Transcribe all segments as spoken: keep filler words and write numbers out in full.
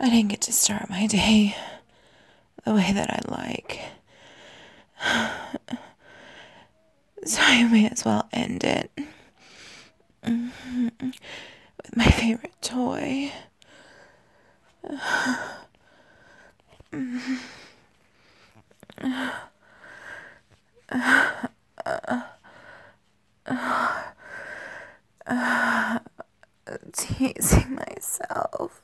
I didn't get to start my day the way that I like. So I may as well end it with my favorite toy. Teasing myself.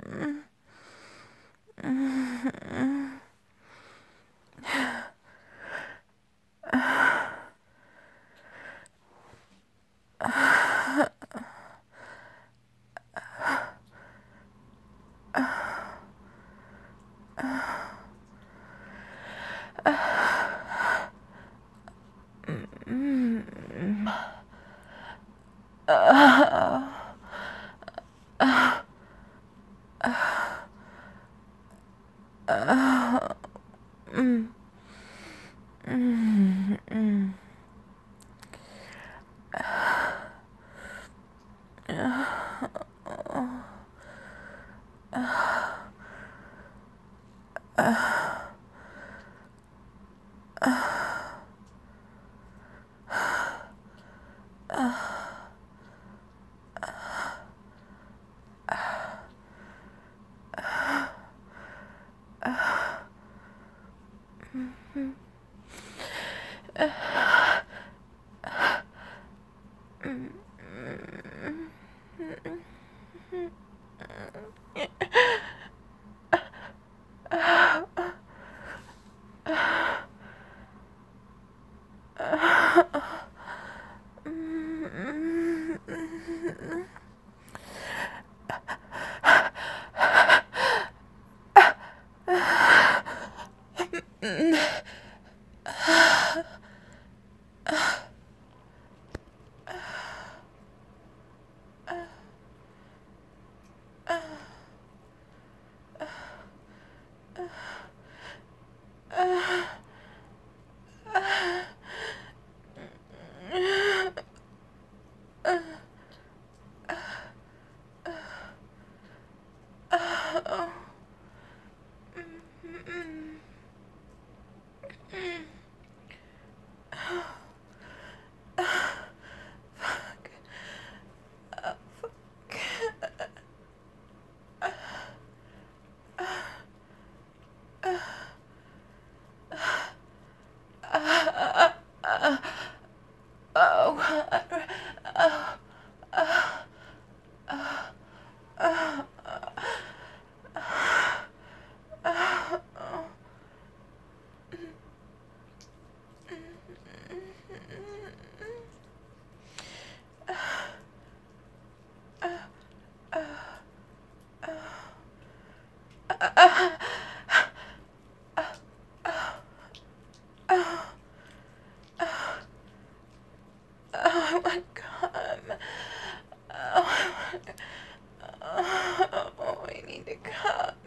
Oh, my God. Oh, oh, I need to come.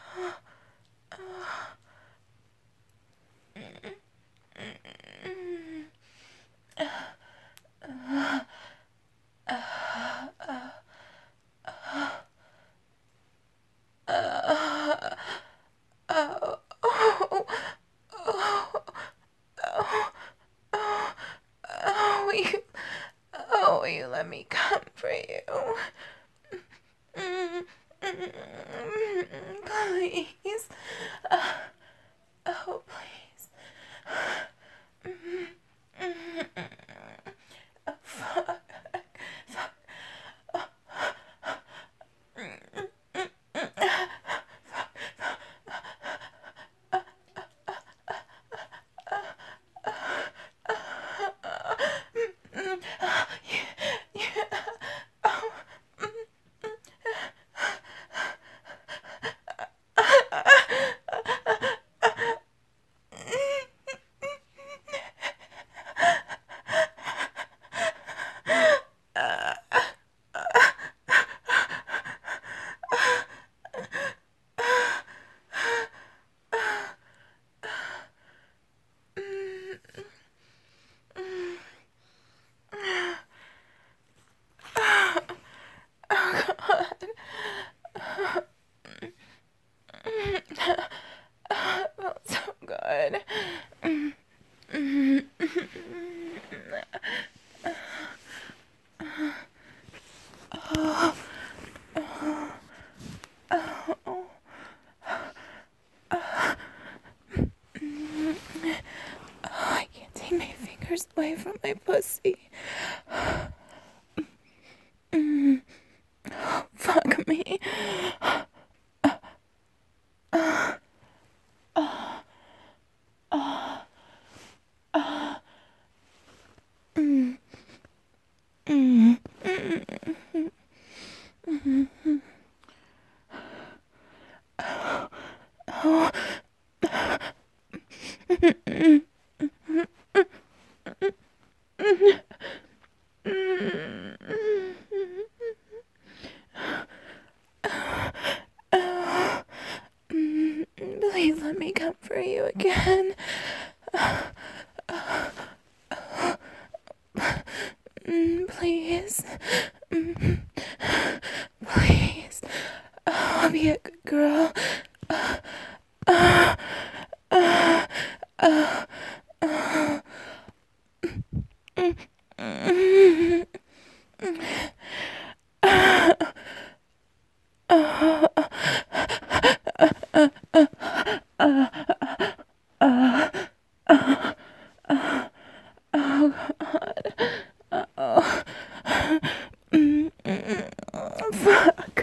Oh, will you, oh, will you let me come for you? Please. Oh, please. Oh, fuck. Felt so good. Oh, I can't take my fingers away from my pussy. Mm. Oh, fuck me. Mm. Mm. Mm. Oh. Please let me come for you again. Please. Please. I'll be a good girl. Oh. Fuck.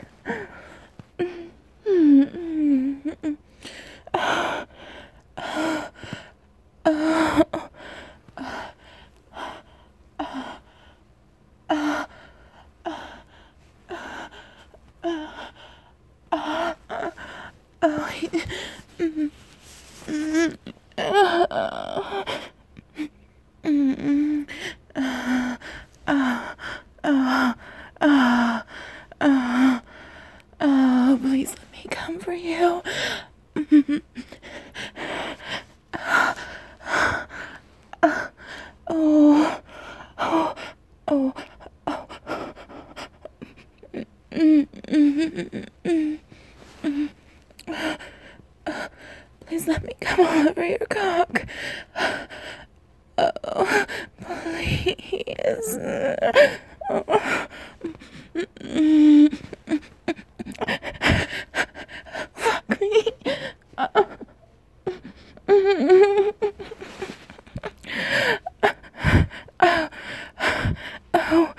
Oh, please let me come for you. Oh, oh, oh, oh. Please let me come all over your cock. Oh, please. Oh. Fuck me. Oh. Oh.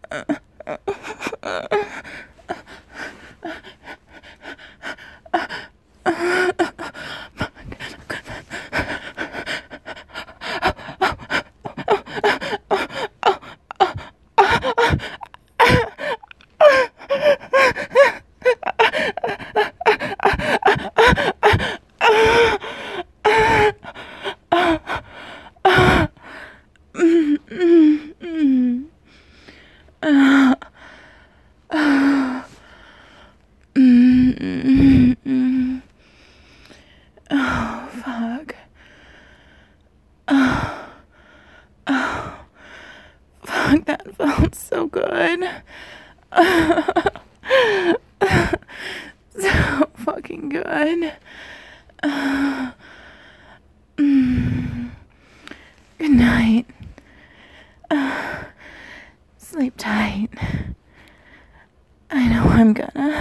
Oh, fuck. Oh, oh, fuck, that felt so good. So fucking good. Good night. Sleep tight. I know I'm gonna.